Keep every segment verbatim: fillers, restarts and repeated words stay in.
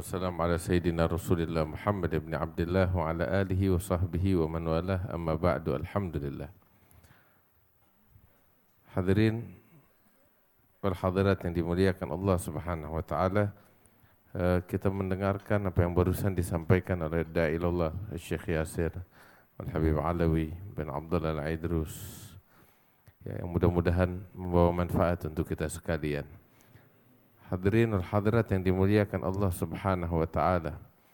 wassalamu ala sayyidina Rasulillah Muhammad ibn Abdullah wa ala alihi wa sahbihi wa man walah, amma ba'du. Alhamdulillah. Hadirin wal hadirat yang dimuliakan Allah Subhanahu wa taala, kita mendengarkan apa yang barusan disampaikan oleh Da'ilallah Syekh Yasir Al-Habib Alawi bin Abdullah Al-Aidrus, ya, yang mudah-mudahan membawa manfaat untuk kita sekalian. Hadirin wal hadirat yang dimuliakan Allah Subhanahu wa taala,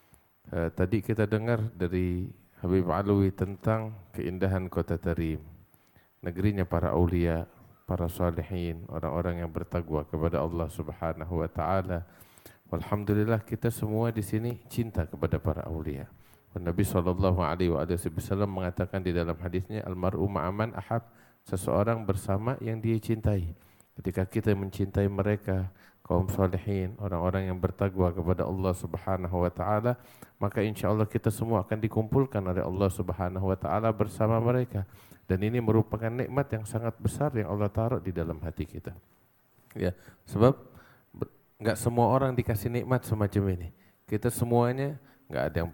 eh, tadi kita dengar dari Habib Alawi tentang keindahan kota Tarim, negerinya para aulia, para salihin, orang-orang yang bertakwa kepada Allah Subhanahu wa taala. Alhamdulillah kita semua di sini cinta kepada para aulia. Nabi sallallahu alaihi wasallam mengatakan di dalam hadisnya, almar'u ma'aman ahab, seseorang bersama yang dia cintai. Ketika kita mencintai mereka, kaum salihin, orang-orang yang bertakwa kepada Allah Subhanahu wa taala, maka insyaallah kita semua akan dikumpulkan oleh Allah Subhanahu wa taala bersama mereka. Dan ini merupakan nikmat yang sangat besar yang Allah taruh di dalam hati kita. Ya, sebab enggak semua orang dikasih nikmat semacam ini. Kita semuanya enggak ada yang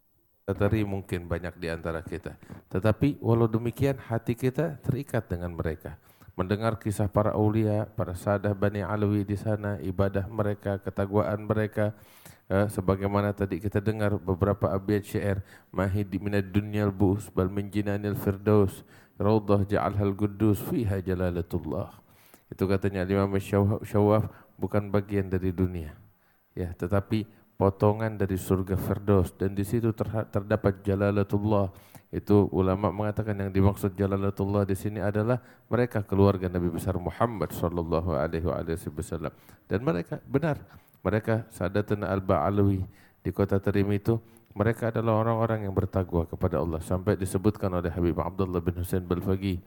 tadi mungkin banyak di antara kita. Tetapi walau demikian hati kita terikat dengan mereka. Mendengar kisah para aulia, para sadah Bani Alawi di sana, ibadah mereka, ketakwaan mereka, eh, sebagaimana tadi kita dengar beberapa abiyat syair, mahid minad dunyal bu'us bal min jinanil firdaus, raudhah ja'alhal quddus fiha jalalatullah. Itu katanya Imam Syawaf, bukan bagian dari dunia, ya, tetapi potongan dari surga Firdaus, dan di situ terdapat jalalatullah. Itu ulama mengatakan yang dimaksud jalalatullah di sini adalah mereka keluarga Nabi besar Muhammad sallallahu alaihi wasallam. Dan mereka benar, mereka Sadatuna Al-Ba'alawi di kota Tarim itu, mereka adalah orang-orang yang bertakwa kepada Allah, sampai disebutkan oleh Habib Abdullah bin Husain Balfaqi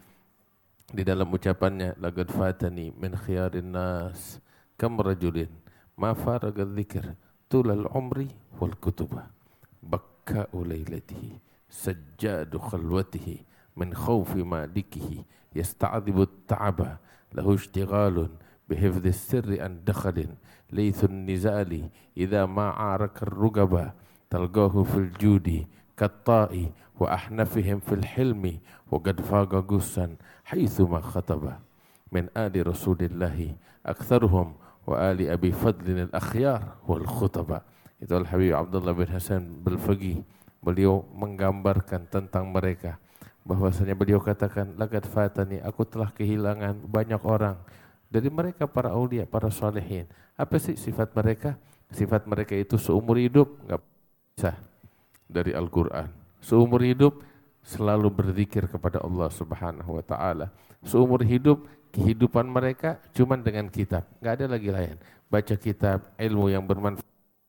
di dalam ucapannya, laqad fatani min khiyarin nas kam rajulin ma faraga dzikr tulal umri wal kutubah bakka'u lailatihi sajjadu khalwatihi min khawfi malikihi yasta'adhibu at-ta'aba lahu ishtighalun bihifdhi sirri an dakhalin laythun nizali idha ma'araka ar-rugaba talgahu fil judi katta'i wa ahnafihim fil hilmi wa qad faqa gussan haitsu ma khataba min ali rasulillahi aktsaruhum wa ali abi fadlin al-akhyar wal khutaba. Itu Al-Habib Abdullah bin Hasan Balfaqi, beliau menggambarkan tentang mereka, bahwasanya beliau katakan, laqad fatani, aku telah kehilangan banyak orang dari mereka para aulia, para salihin. Apa sih sifat mereka? Sifat mereka itu seumur hidup enggak bisa dari Al-Qur'an. Seumur hidup selalu berzikir kepada Allah Subhanahu wa taala. Seumur hidup kehidupan mereka cuma dengan kitab, enggak ada lagi lain. Baca kitab, ilmu yang bermanfaat.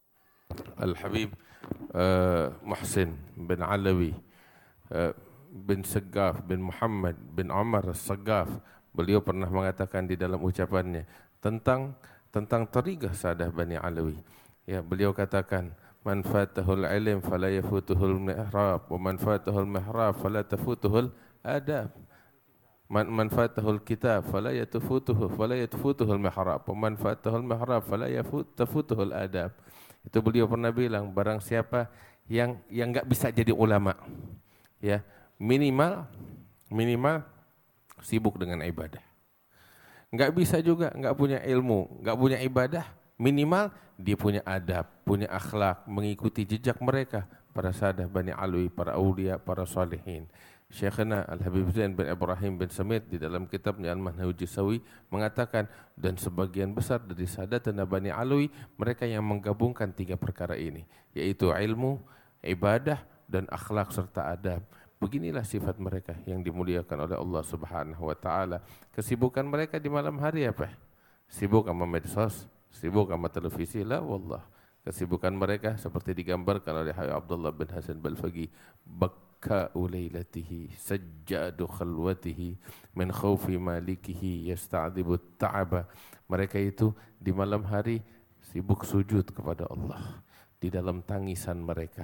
Al-Habib uh, Muhsin bin Alawi uh, bin Segaf bin Muhammad bin Umar Segaf, beliau pernah mengatakan di dalam ucapannya tentang tentang tariqah Sadah Bani Alawi. Ya, beliau katakan, man fatahul ilm fala yafutuhul mihrab wa man fatahul mihrab fala tafutuhul adab. Man, man fatahul kitab fala yatufutuhu fala yatufutuhul mihrab wa man fatahul mihrab fala yafutuhul adab. Itu beliau pernah bilang, barang siapa yang yang enggak bisa jadi ulama, ya, minimal minimal sibuk dengan ibadah. Enggak bisa juga, enggak punya ilmu, enggak punya ibadah, minimal dia punya adab, punya akhlak, mengikuti jejak mereka, para sadah Bani Alawi, para aulia, para salihin. Syekhana Al-Habib Zain bin Ibrahim bin Samit di dalam kitabnya Al-Manhajus Sawi mengatakan, dan sebagian besar dari sadatana Bani Alawi, mereka yang menggabungkan tiga perkara ini, yaitu ilmu, ibadah, dan akhlak serta adab. Beginilah sifat mereka yang dimuliakan oleh Allah Subhanahu wa taala. Kesibukan mereka di malam hari apa? Sibuk sama medsos, sibuk sama televisi? La wallah. Kesibukan mereka seperti digambarkan oleh Habib Abdullah bin Hasan Balfaqi, bakka'u lailatihi sajjadu khalwatihi min khawfi malikihi yasta'dhibu ta'aba. Mereka itu di malam hari sibuk sujud kepada Allah, di dalam tangisan mereka,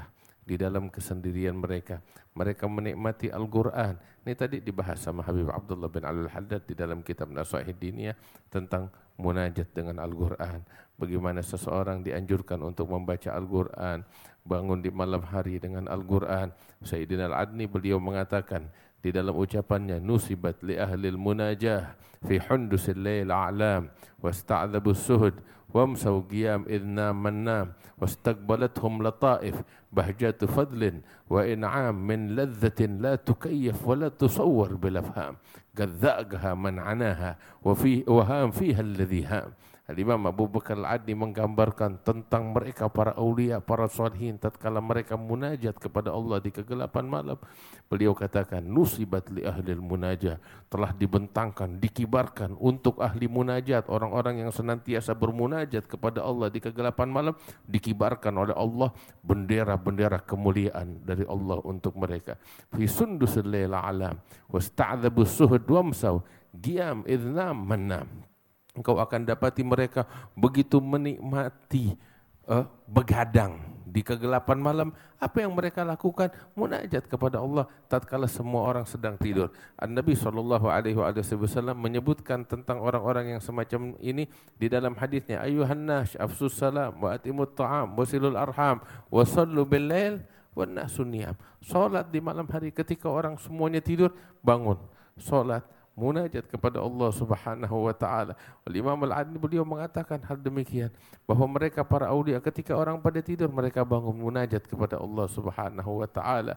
di dalam kesendirian mereka. Mereka menikmati Al-Quran. Ini tadi dibahas sama Habib Abdullah bin Al-Haddad di dalam kitab Nasaih Diniyah tentang munajat dengan Al-Quran. Bagaimana seseorang dianjurkan untuk membaca Al-Quran, bangun di malam hari dengan Al-Quran. Sayyidina Al-Adni beliau mengatakan di dalam ucapannya, nusibat li ahlil munajah fi hundusil layl a'lam wasta'adhabus suhud wamsaw qiyam idna mannam wastaqbalathum lataif bahjatu fadlin wa in'am min ladzatin la tukayyaf wa la tusawwar bil afham gadzaqaha man anaha wa fi wa ham fiha alladhi ham. Al-Imam Abu Bakar Al-Adni menggambarkan tentang mereka para aulia, para salihin tatkala mereka munajat kepada Allah di kegelapan malam. Beliau katakan, nusibat li ahlil munajah, telah dibentangkan, dikibarkan untuk ahli munajat, orang-orang yang senantiasa bermunajat kepada Allah di kegelapan malam, dikibarkan oleh Allah bendera-bendera kemuliaan dari Allah untuk mereka. Fi sundusil laila alam wasta'adzabus suhud wamsaw qiyam idnam mannam. Engkau akan dapati mereka begitu menikmati uh, begadang di kegelapan malam. Apa yang mereka lakukan? Munajat kepada Allah tatkala semua orang sedang tidur. An-Nabi sallallahu alaihi wasallam menyebutkan tentang orang-orang yang semacam ini di dalam hadisnya, ayuhan nas afsus salam wa atimut ta'am wasilul arham wa sallu bil lail wan nasu niyam. Salat di malam hari ketika orang semuanya tidur, bangun salat, munajat kepada Allah Subhanahu wa taala. Imam Al-Adni beliau mengatakan hal demikian, bahwa mereka para aulia ketika orang pada tidur mereka bangun munajat kepada Allah Subhanahu wa taala.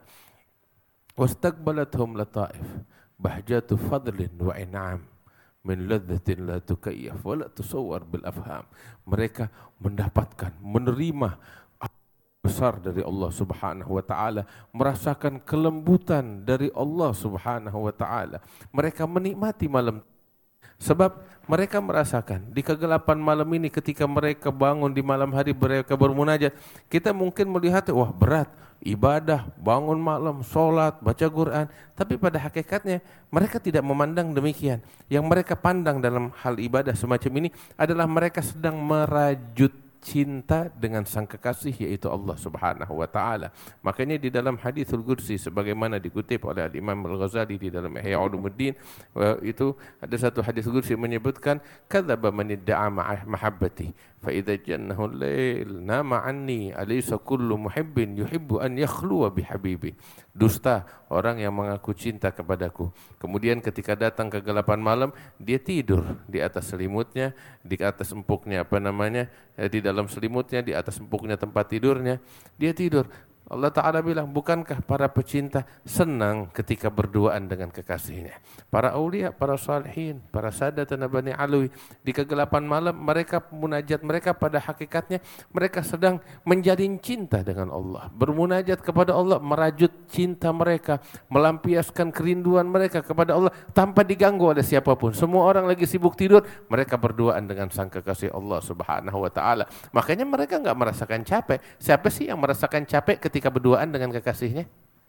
Wastaqbalathum lataif bahjatu fadlin wa in'am min ladzatin la tukayyaf wa la tusawwar bil afham. Mereka mendapatkan, menerima besar dari Allah Subhanahu wa taala, merasakan kelembutan dari Allah Subhanahu wa taala. Mereka menikmati malam sebab mereka merasakan di kegelapan malam ini ketika mereka bangun di malam hari mereka bermunajat. Kita mungkin melihat wah berat, ibadah, bangun malam, sholat, baca Quran, tapi pada hakikatnya mereka tidak memandang demikian. Yang mereka pandang dalam hal ibadah semacam ini adalah mereka sedang merajut cinta dengan sang kekasih yaitu Allah Subhanahu wa taala. Makanya di dalam haditsul qudsi sebagaimana dikutip oleh Imam Al-Ghazali di dalam Ihya Ulumuddin, itu ada satu hadis qudsi menyebutkan kadzaba man idda'a mahabbati fa idza jannahu al-lail nama anni alaysa kullu muhibbin yuhibbu an yakhluwa bihabibi. Dusta orang yang mengaku cinta kepadaku, kemudian ketika datang kegelapan malam dia tidur di atas selimutnya, di atas empuknya apa namanya di dalam selimutnya, di atas empuknya tempat tidurnya, dia tidur. Allah Ta'ala bilang, bukankah para pecinta senang ketika berduaan dengan kekasihnya? Para aulia, para salihin, para sadat dan Bani Alwi, di kegelapan malam mereka munajat, mereka pada hakikatnya mereka sedang menjalin cinta dengan Allah, bermunajat kepada Allah, merajut cinta mereka, melampiaskan kerinduan mereka kepada Allah tanpa diganggu oleh siapapun. Semua orang lagi sibuk tidur, mereka berduaan dengan sang kekasih Allah Subhanahu wa taala. Makanya mereka enggak merasakan capek. Siapa sih yang merasakan capek ketika ketika berduaan dengan kekasihnya?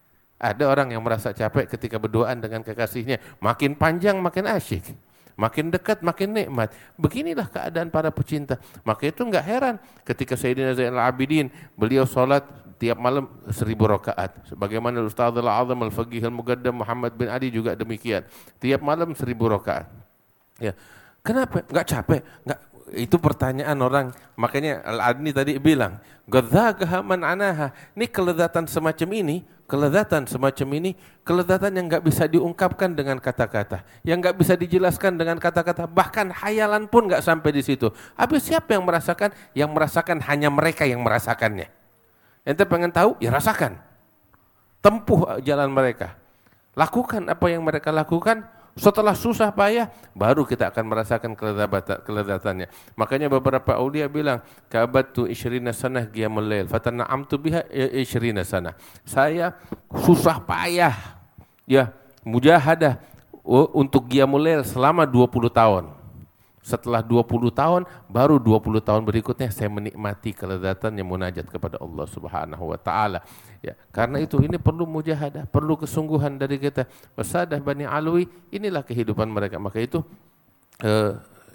Ada orang yang merasa capek ketika berduaan dengan kekasihnya. Makin panjang makin asyik, makin dekat makin nikmat. Beginilah keadaan para pecinta. Maka itu enggak heran ketika Sayyidina Zainal Abidin beliau salat tiap malam seribu rakaat. Sebagaimana Ustaz Al-Azam Al-Faqih Al-Muqaddam Muhammad bin Ali juga demikian. Tiap malam seribu rakaat. Ya. Kenapa? Enggak capek? Enggak. Itu pertanyaan orang. Makanya Al-Adni tadi bilang, gadzaqaha man anaha. Ini kelezatan semacam ini, kelezatan semacam ini, kelezatan yang enggak bisa diungkapkan dengan kata-kata, yang enggak bisa dijelaskan dengan kata-kata, bahkan hayalan pun enggak sampai di situ. Habis siapa yang merasakan? Yang merasakan hanya mereka yang merasakannya. Ente pengen tahu? Ya rasakan. Tempuh jalan mereka. Lakukan apa yang mereka lakukan. Setelah susah payah, baru kita akan merasakan kelezatannya. Makanya beberapa aulia bilang, kabatu isyrina sanah qiyamul lail, fatana'amtu biha isyrina sanah. Saya susah payah, ya, mujahadah untuk qiyamul lail selama dua puluh tahun. Setelah dua puluh tahun, baru dua puluh tahun berikutnya saya menikmati kelezatan yang munajat kepada Allah Subhanahu wa taala. Ya, karena itu ini perlu mujahadah, perlu kesungguhan dari kita. Wasadah Bani Alwi, inilah kehidupan mereka. Maka itu eh,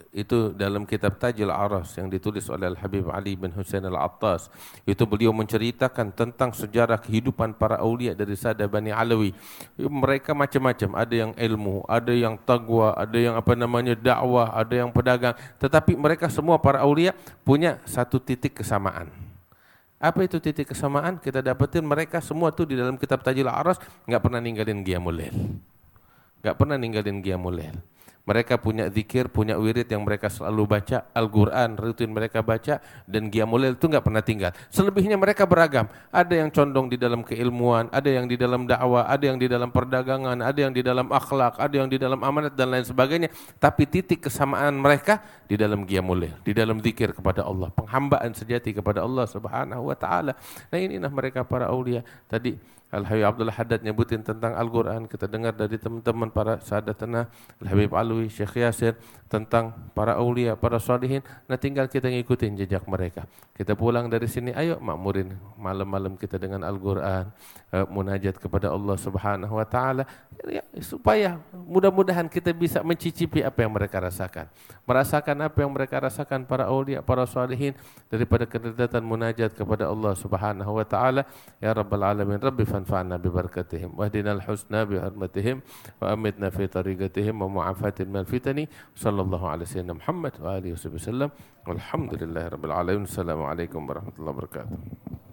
itu dalam kitab Tajul Aras yang ditulis oleh Al-Habib Ali bin Husain Al-Attas. Itu beliau menceritakan tentang sejarah kehidupan para aulia dari Sada Bani Alawi. Mereka macam-macam, ada yang ilmu, ada yang taqwa, ada yang apa namanya dakwah, ada yang pedagang. Tetapi mereka semua para aulia punya satu titik kesamaan. Apa itu titik kesamaan? Kita dapatin mereka semua tuh di dalam kitab Tajul Aras enggak pernah ninggalin qiyamul lail. Enggak pernah ninggalin qiyamul lail. Mereka punya zikir, punya wirid yang mereka selalu baca, Al-Quran rutin mereka baca, dan qiyamul lail itu enggak pernah tinggal. Selebihnya mereka beragam. Ada yang condong di dalam keilmuan, ada yang di dalam dakwah, ada yang di dalam perdagangan, ada yang di dalam akhlak, ada yang di dalam amanat dan lain sebagainya. Tapi titik kesamaan mereka di dalam qiyamul lail, di dalam zikir kepada Allah, penghambaan sejati kepada Allah Subhanahu wa taala. Nah, inilah mereka para aulia. Tadi Al-Habib Abdullah Haddad nyebutin tentang Al-Quran, kita dengar dari teman-teman para sahadatana, Al-Habib Alwi, Syekh Yasir, tentang para aulia, para salihin. Nah, tinggal kita ngikutin jejak mereka. Kita pulang dari sini, ayo makmurin malam-malam kita dengan Al-Quran, uh, munajat kepada Allah Subhanahu wa taala, ya, supaya mudah-mudahan kita bisa mencicipi apa yang mereka rasakan. Merasakan apa yang mereka rasakan para aulia, para salihin, daripada kedekatan munajat kepada Allah Subhanahu wa taala. Ya Rabbal Alamin, Rabbi fanfa'na bi barakatihim wahdina al-husna bi hurmatihim wa amitna fi tariqatihim wa mu'afatin minal fitani. Sallallahu alaihi wasallam Muhammad wa alihi wasallam. Walhamdulillahirabbil alamin. Assalamualaikum warahmatullahi wabarakatuh.